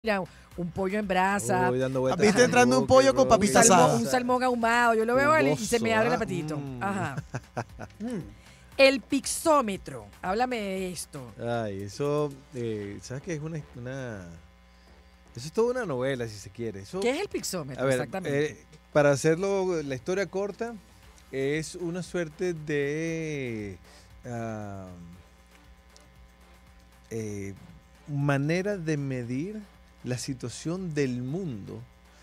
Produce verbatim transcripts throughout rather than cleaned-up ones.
Mira, un pollo en brasa. Uy, dando vueltas. ¿Viste entrando un pollo con un, papita salmón, asada? un salmón ahumado. Yo lo veo Un y se me gozo, abre el ¿ah? apetito. Mm. Ajá. El pixómetro. Háblame de esto. Ay, eso, eh, ¿sabes qué? Es una, una... Eso es toda una novela, si se quiere. Eso, ¿Qué es el pixómetro a ver, exactamente? eh, para hacerlo, la historia corta, es una suerte de ah, eh, manera de medir la situación del mundo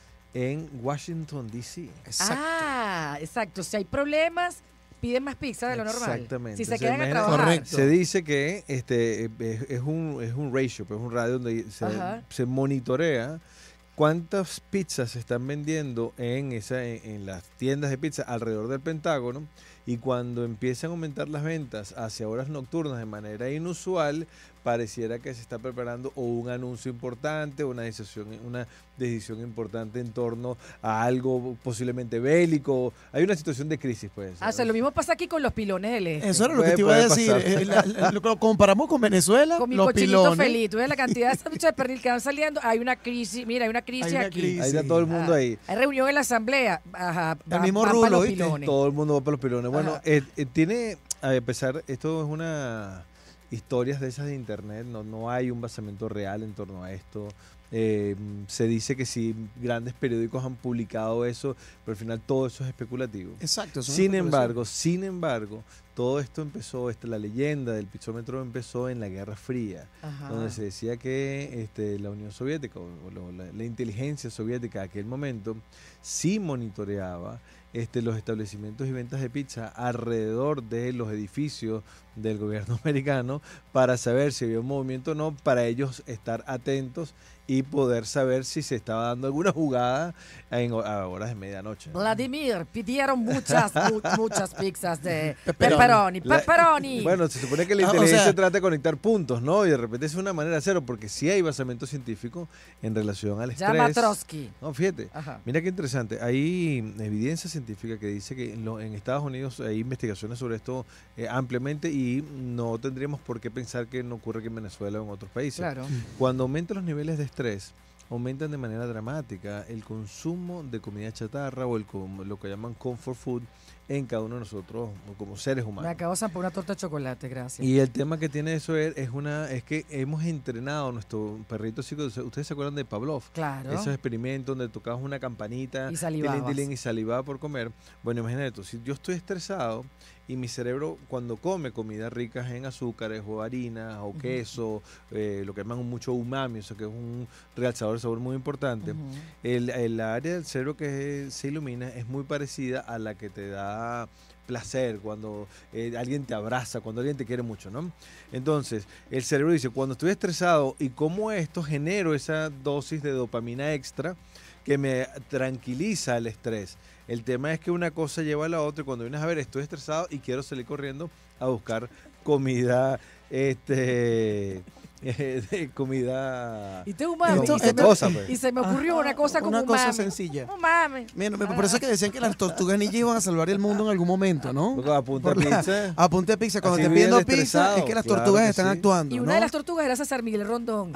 en Washington, D C Exacto. Ah, exacto. Si hay problemas, piden más pizza de lo normal. Exactamente. Si se O sea, quedan a imagina- trabajar. Correcto. Se dice que este es, es un es un ratio, pues, es un radio donde se, Ajá. se monitorea cuántas pizzas se están vendiendo en esa en, en las tiendas de pizza alrededor del Pentágono, y cuando empiezan a aumentar las ventas hacia horas nocturnas de manera inusual, pareciera que se está preparando o un anuncio importante, una decisión, una decisión importante en torno a algo posiblemente bélico. Hay una situación de crisis, pues. Ah, o sea, lo mismo pasa aquí con los pilones del este. Eso era lo Puede- que te iba a puede decir. pasar. Eh, la- la- lo, lo comparamos con Venezuela, Con mi los cochinito pilones. feliz. Tú ves la cantidad de sándwiches de pernil que van saliendo. Hay una crisis. Mira, hay una crisis Hay una aquí. crisis. Ahí está todo el mundo Ah, ahí. Hay reunión en la asamblea. Ajá. El mismo van pa' rulo, los ¿viste? pilones. Todo el mundo va para los pilones. Bueno, Ajá. eh, eh, tiene, a pesar, esto es una historias de esas de internet, no, no hay un basamento real en torno a esto. Eh, se dice que sí, grandes periódicos han publicado eso, pero al final todo eso es especulativo. Exacto. son Sin especulaciones. embargo, sin embargo, todo esto empezó, esta, la leyenda del pixómetro empezó en la Guerra Fría, Ajá. donde se decía que este, la Unión Soviética o, o lo- la, la inteligencia soviética de aquel momento sí monitoreaba este, los establecimientos y ventas de pizza alrededor de los edificios del gobierno americano para saber si había un movimiento o no, para ellos estar atentos y poder saber si se estaba dando alguna jugada en, ho- a horas de medianoche. Vladimir, pidieron muchas, mu- muchas pizzas de Pepperoni. pepperoni, La- pepperoni. Bueno, se supone que la Ah, o inteligencia sea- trata de conectar puntos, ¿no? Y de repente es una manera de hacerlo, porque sí hay basamento científico en relación al estrés. Llama Trotsky. No, fíjate. Ajá. Mira qué interesante. Hay evidencia científica que dice que en, lo- en Estados Unidos hay investigaciones sobre esto eh, ampliamente, y no tendríamos por qué pensar que no ocurre aquí en Venezuela o en otros países. Claro. Cuando aumentan los niveles de estrés, aumentan de manera dramática el consumo de comida chatarra o el com- lo que llaman comfort food en cada uno de nosotros como seres Me humanos. acabo de zampar una torta de chocolate, gracias. Y el tema que tiene eso es, es una es que hemos entrenado a nuestro perrito psico. ¿Ustedes se acuerdan de Pavlov? Claro. Esos experimentos donde tocabas una campanita Y salivabas. tilín, tilín, y salivaba por comer. Bueno, imagínate tú, si yo estoy estresado y mi cerebro cuando come comidas ricas en azúcares o harinas o Ujú. queso, eh, lo que llaman mucho umami, o sea que es un realzador de sabor muy importante, Ujú. el, el área del cerebro que se ilumina es muy parecida a la que te da placer cuando eh, alguien te abraza, cuando alguien te quiere mucho, ¿no? Entonces, el cerebro dice, cuando estoy estresado y como esto, genero esa dosis de dopamina extra que me tranquiliza el estrés. El tema es que una cosa lleva a la otra, y cuando vienes a ver, estoy estresado y quiero salir corriendo a buscar comida, este... de comida... Y te umami. Esto- y, se me, cosa, pues. y se me ocurrió Ajá, una cosa como una cosa umami. sencilla. Umami. Mira, me- por eso es que decían que las tortugas ninja iban a salvar el mundo en algún momento, ¿no? Porque a punta Por de la- pizza. A punta de pizza. Cuando Así te viven pidiendo pizza, estresados, es que las claro tortugas que están sí. actuando, Y ¿no? una de las tortugas era César Miguel Rondón.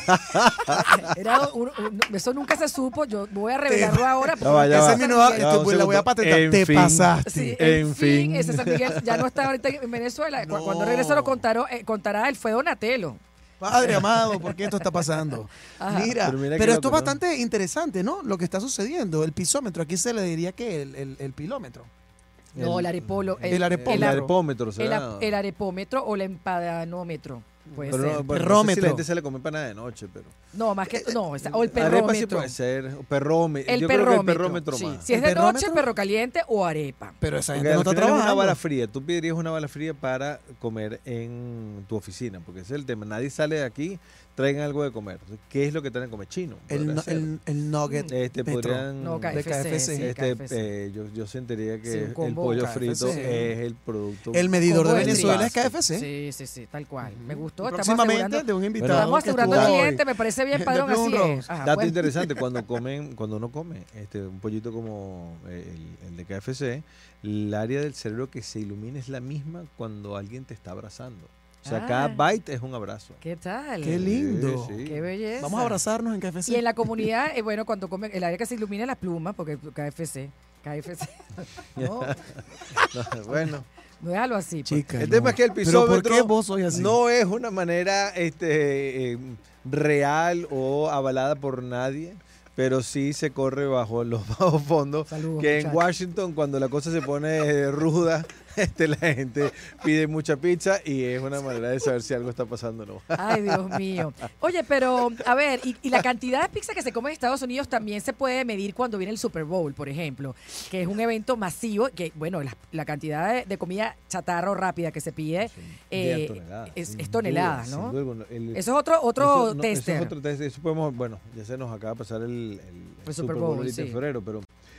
Era un- un- eso nunca se supo. Yo voy a revelarlo ahora. porque Ya va, ya Esa va. es mi nueva, Ya va, un esto, la voy a segundo. patentar. En Te fin. pasaste. Sí, En en, fin. fin, ese San Miguel ya no está ahorita en Venezuela. Cu- Cuando No. regrese lo contará, eh, contará él, fue Donatello. Padre amado, ¿por qué esto está pasando? Ajá. Mira, Pero pero, mira qué esto es loco, ¿no? bastante interesante, ¿no? Lo que está sucediendo, el pisómetro, aquí se le diría que el, el, el pilómetro. No, el arepolo. El arepómetro. El arepómetro, El, será. a- el arepómetro o el empanómetro. Puede Pero ser. no, No, bueno, no sé si Perrómetro. la gente se le come empanada de noche, pero... más que. No, esa- o el Arepa sí perrómetro. puede ser. o perrómetro. El Yo creo que el perrómetro. perrómetro Sí. más. Si es ¿El de noche, perrómetro? perro caliente o arepa. Pero esa Porque gente no al está final es una trabajando. bala fría. Tú pedirías una bala fría para comer en tu oficina, porque ese es el tema. Nadie sale de aquí, traigan algo de comer. Entonces, ¿qué es lo que traen de comer? Chino. El, podría no- ser. el, el nugget. Este, metro. podrían... No, de K F C. K F C. sí, este, K F C. eh, yo, yo sentiría que Sí, un el combo pollo K F C. frito es el producto. El medidor de Combo de Venezuela es base. K F C. Sí, sí, sí, tal cual. Me gustó. Y Estamos próximamente asegurando, de un invitado. estamos que asegurando al estuvo cliente. hoy. Me parece bien, De padrón. Blue Así Rose. es. Ajá, Dato bueno. interesante, cuando comen, cuando uno come este, un pollito como eh, el, el de K F C, el área del cerebro que se ilumina es la misma cuando alguien te está abrazando. O sea, Ah. cada bite es un abrazo. ¿Qué tal? Qué lindo. Sí, sí. Qué belleza. Vamos a abrazarnos en K F C. Y en la comunidad, eh, bueno, cuando comen, el área que se ilumina las plumas, porque K F C, K F C. No, No, bueno, no déjalo así. pues. Chica, el no. tema es que el ¿Pero por pisómetro qué vos sois así? no es una manera este, eh, real o avalada por nadie, pero sí se corre bajo los bajos fondos. Saludos, Que en muchachos. Washington, cuando la cosa se pone eh, ruda, este, la gente pide mucha pizza y es una manera de saber si algo está pasando o no. Ay, Dios mío. Oye, pero, a ver, y, y la cantidad de pizza que se come en Estados Unidos también se puede medir cuando viene el Super Bowl, por ejemplo, que es un evento masivo, que, bueno, la, la cantidad de, de comida chatarra o rápida que se pide eh, toneladas, es, sin es toneladas, duda, ¿no? sin duda alguna. El- Eso es otro, otro eso, no, tester. Eso es otro tester. Eso podemos, bueno, ya se nos acaba de pasar el, el, El Super Bowl, ahorita sí. en febrero, pero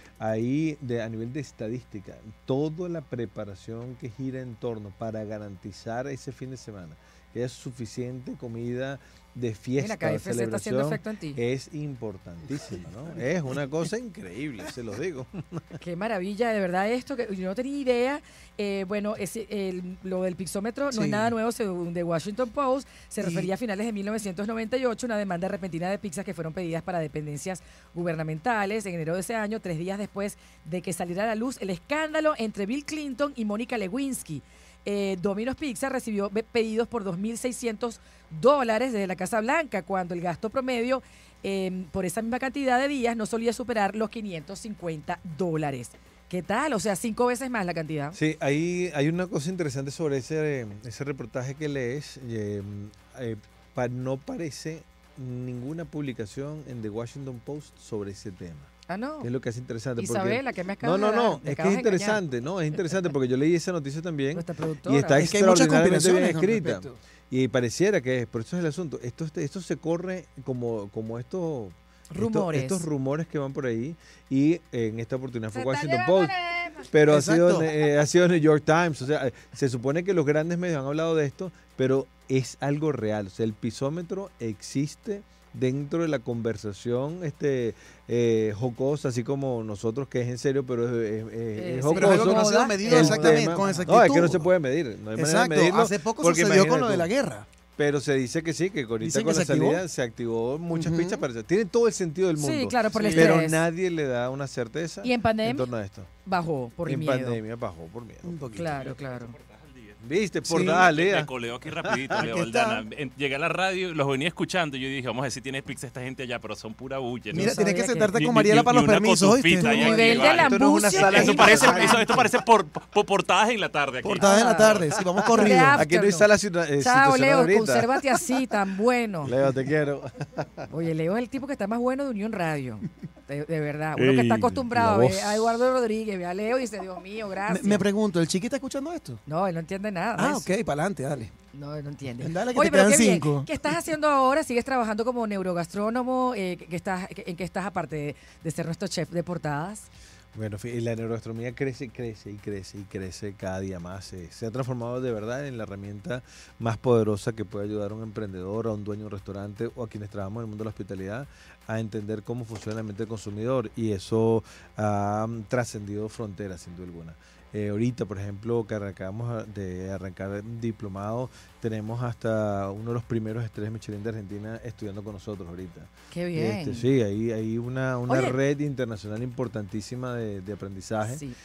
ahí de, a nivel de estadística, toda la preparación que gira en torno para garantizar ese fin de semana que haya suficiente comida de fiesta, Mira, K de F C está haciendo celebración, efecto en ti. es importantísima, ¿no? Es una cosa increíble, se los digo. Qué maravilla, de verdad, esto que yo no tenía idea. Eh, bueno, ese, el- lo del pixómetro no Sí. es nada nuevo, según The Washington Post. Se Y- refería a finales de mil novecientos noventa y ocho, una demanda repentina de pizzas que fueron pedidas para dependencias gubernamentales en enero de ese año, tres días después de que saliera a la luz el escándalo entre Bill Clinton y Mónica Lewinsky. Eh, Domino's Pizza recibió be- pedidos por dos mil seiscientos dólares desde la Casa Blanca, cuando el gasto promedio eh, por esa misma cantidad de días no solía superar los quinientos cincuenta dólares. ¿Qué tal? O sea, cinco veces más la cantidad. Sí, hay, hay una cosa interesante sobre ese, eh, ese reportaje que lees. eh, eh, pa- no parece ninguna publicación en The Washington Post sobre ese tema. Ah, no. Que es lo que es interesante. porque- Isabela, que me No, acabas no, de dar? no, Me es que acabas es de engañar. interesante, ¿no? Es interesante porque yo leí esa noticia también Nuestra productora. y está Es que hay muchas extraordinariamente bien conspiraciones con escrita. respecto. Y pareciera que es, por eso es el asunto. Esto, esto se corre como, como estos estos- Rumores. Estos, rumores que van por ahí. Y en esta oportunidad fue Se está Washington llevando Post. la- Pero ha sido, Exacto. eh, ha sido New York Times. O sea, eh, se supone que los grandes medios han hablado de esto, pero es algo real. O sea, el pisómetro existe dentro de la conversación este eh, jocosa, así como nosotros, que es en serio, pero es, es- es- Eh, es sí. Pero es algo que no ha sido Jocosa, medido el exactamente tema. con No, exactitud. es que no se puede medir. No hay manera de Exacto. medirlo. Hace poco porque sucedió con imagínate lo de tú. la guerra. Pero se dice que sí, que ahorita Dicen con que la se activó. salida se activó muchas Ujú. pizzas. Parece. Tiene todo el sentido del mundo. Sí, claro, por el Pero estrés. nadie le da una certeza Y en pandemia en torno a esto. bajó por el en miedo. pandemia bajó por miedo. Un poquito. Claro, claro. ¿Viste? Por Sí. nada, Me Lea. coleo aquí rapidito, Aquí Leo está. Aldana. En- Llegué a la radio, los venía escuchando y yo dije, vamos a ver si tienes pizza esta gente allá, pero son pura bulla. ¿no? Mira, No tienes que sabía que- sentarte Ni- con ni- Mariela ni para los una permisos, ¿oíste? cotufita Tu ahí aquí, nivel de vale. la Esto no es una música sala es Esto parece, impresionante. eso- esto parece por, por portadas en la tarde aquí. Portada en la tarde, sí, vamos corrido. Real. Aquí no hay sala situa- eh, Chao, situacional Leo, ahorita. consérvate así, tan bueno. Leo, te quiero. Oye, Leo es el tipo que está más bueno de Unión Radio. De, de verdad. Uno que Ey, está acostumbrado a la ver voz. a Eduardo Rodríguez, ve a Leo y dice, Dios mío, Me, gracias. me pregunto, ¿el chiqui está escuchando esto? No, él no entiende nada. Ah, de ok, eso. para adelante, dale. No, él no entiende. Dale, que Oye, te pero quedan qué bien. cinco. ¿Qué estás haciendo ahora? ¿Sigues trabajando como neurogastrónomo? Eh, ¿qué- qué estás, qué- ¿En qué estás aparte de, de ser nuestro chef de portadas? Bueno, fi- la neurogastronomía crece, crece y crece y crece cada día más. eh, Se ha transformado de verdad en la herramienta más poderosa que puede ayudar a un emprendedor, a un dueño de un restaurante o a quienes trabajamos en el mundo de la hospitalidad a entender cómo funciona la mente del consumidor. Y eso ha mm, trascendido fronteras, sin duda alguna. Eh, ahorita, por ejemplo, que acabamos a- de arrancar un diplomado, tenemos hasta uno de los primeros estrellas Michelin de Argentina estudiando con nosotros ahorita. Qué bien. Este, sí, hay, hay una, una Oye. red internacional importantísima de, de aprendizaje Sí.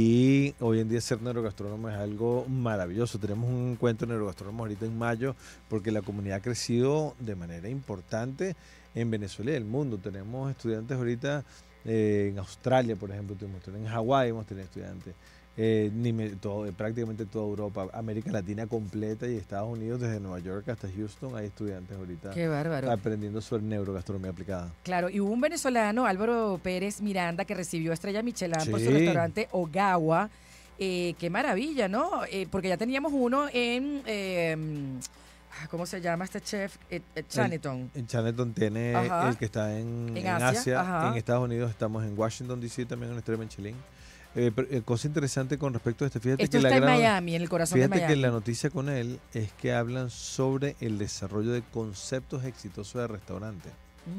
y hoy en día ser neurogastrónomo es algo maravilloso. Tenemos un encuentro de neurogastrónomos ahorita en mayo porque la comunidad ha crecido de manera importante en Venezuela y el mundo. Tenemos estudiantes ahorita eh, en Australia, por ejemplo, tuvimos en Hawái hemos tenido estudiantes. Eh, ni me- todo, eh, prácticamente toda Europa, América Latina completa y Estados Unidos, desde Nueva York hasta Houston, hay estudiantes ahorita Qué bárbaro. aprendiendo sobre neurogastronomía aplicada. Claro, y hubo un venezolano, Álvaro Pérez Miranda, que recibió estrella Michelin por su Sí. restaurante Ogawa. Eh, qué maravilla, ¿no? Eh, porque ya teníamos uno en, eh, ah, ¿cómo se llama este chef? Eh, eh, Chinatown. En Chinatown tiene Ajá. el que está en, En en Asia, Asia, ajá. en Estados Unidos estamos en Washington, D C también en la Estrella Michelin. Eh, pero, eh, cosa interesante con respecto a este, fíjate Esto que la está en gran- Miami, en el corazón de Fíjate Miami. que la noticia con él es que hablan sobre el desarrollo de conceptos exitosos de restaurante.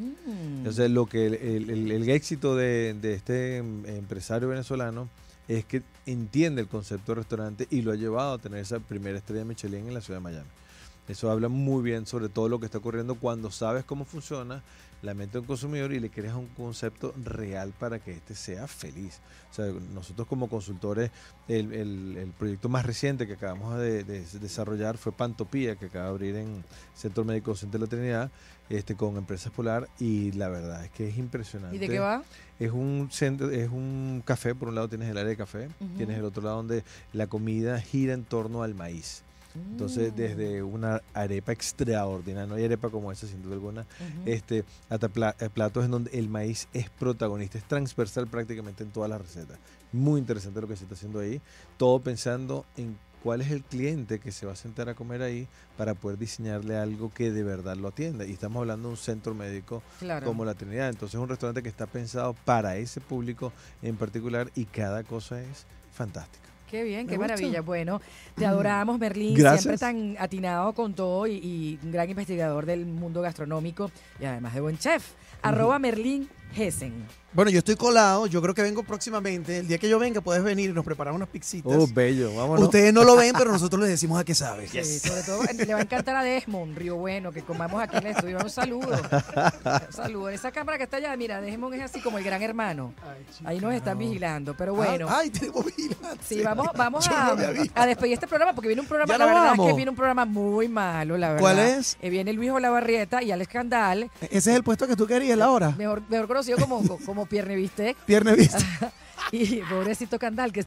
Mm. O sea, lo que el, el- el- el éxito de, de este em, empresario venezolano es que entiende el concepto de restaurante y lo ha llevado a tener esa primera estrella Michelin en la ciudad de Miami. Eso habla muy bien sobre todo lo que está ocurriendo cuando sabes cómo funciona la mente del consumidor y le creas un concepto real para que éste sea feliz. O sea, nosotros como consultores, el, el, el proyecto más reciente que acabamos de, de desarrollar fue Pantopía, que acaba de abrir en Centro Médico Docente de la Trinidad, este, con Empresas Polar, y la verdad es que es impresionante. ¿Y de qué va? Es un centro, es un café, por un lado tienes el área de café, uh-huh. tienes el otro lado donde la comida gira en torno al maíz. Entonces, desde una arepa extraordinaria, no hay arepa como esa sin duda alguna, uh-huh. este, hasta pla- platos en donde el maíz es protagonista, es transversal prácticamente en todas las recetas. Muy interesante lo que se está haciendo ahí, todo pensando en cuál es el cliente que se va a sentar a comer ahí para poder diseñarle algo que de verdad lo atienda. Y estamos hablando de un centro médico claro. como la Trinidad, entonces es un restaurante que está pensado para ese público en particular y cada cosa es fantástica. Qué bien, Me qué gusta. maravilla. Bueno, te adoramos, Merlín, Gracias. siempre tan atinado con todo y, y un gran investigador del mundo gastronómico y además de buen chef. Arroba Merlín Hessen. Bueno, yo estoy colado, yo creo que vengo próximamente. El día que yo venga puedes venir y nos preparamos unas pixitas. Oh, bello, vámonos. Ustedes no lo ven, pero nosotros les decimos a qué sabe. Sí, sobre todo eh, le va a encantar a Desmond, Río Bueno, que comamos aquí en el estudio. Un saludo. Un saludo. En esa cámara que está allá, mira, Desmond es así como el gran hermano. Ay, chica, Ahí nos están no. vigilando, pero bueno. Ah, ay, tenemos vigilancia. Sí, vamos, vamos Yo a, no me había- a despedir este programa porque viene un programa, Ya la nos verdad vamos. es que viene un programa muy malo, la verdad. ¿Cuál es? Eh, viene Luis Olavarrieta y Alex Candal, Ese es el puesto que tú querías, la hora. mejor, mejor conocido como, como Pierne Bistec, Pierne vista. y pobrecito Candal, que